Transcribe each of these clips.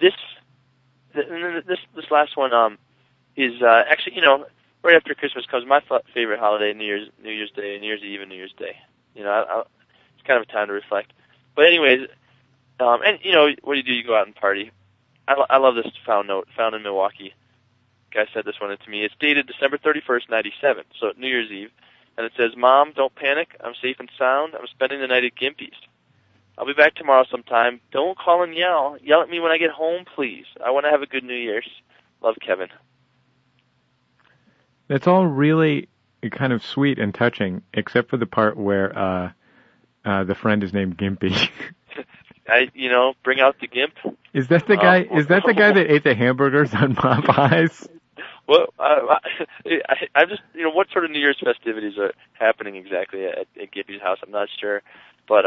this last one is actually, right after Christmas comes my favorite holiday, New Year's Day, New Year's Eve, and New Year's Day. It's kind of a time to reflect. But anyways, and what do? You go out and party. I love this found in Milwaukee. Guy said this one to me. It's dated December 31st, 97, so New Year's Eve, and it says, "Mom, don't panic. I'm safe and sound. I'm spending the night at Gimpy's. I'll be back tomorrow sometime. Don't call and yell. Yell at me when I get home, please. I want to have a good New Year's. Love, Kevin." That's all really kind of sweet and touching, except for the part where the friend is named Gimpy. Bring out the Gimp. Is that the guy? Is that the guy that ate the hamburgers on Popeyes? Well, I'm just, what sort of New Year's festivities are happening exactly at Gimpy's house? I'm not sure, but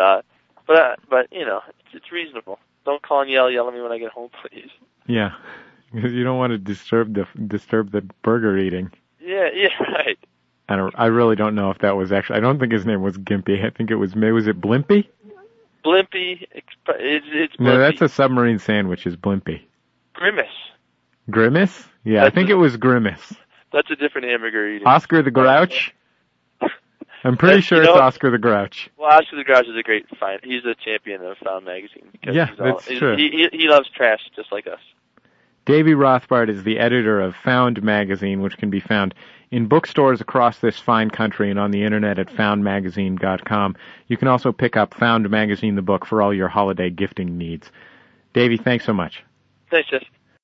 it's reasonable. Don't call and yell at me when I get home, please. Yeah, because you don't want to disturb the burger eating. Yeah, right. I really don't know if that was actually. I don't think his name was Gimpy. I think it was Blimpy? Blimpy. It's Blimpy. No, that's a submarine sandwich. Is Blimpy. Grimace. Grimace? Yeah, I think it was Grimace. That's a different hamburger eating. Oscar the Grouch? I'm pretty sure it's Oscar the Grouch. Well, Oscar the Grouch is a great find. He's a champion of Found Magazine. Yeah, that's true. He loves trash just like us. Davey Rothbard is the editor of Found Magazine, which can be found in bookstores across this fine country and on the internet at foundmagazine.com. You can also pick up Found Magazine, the book, for all your holiday gifting needs. Davey, thanks so much. Thanks, Jess.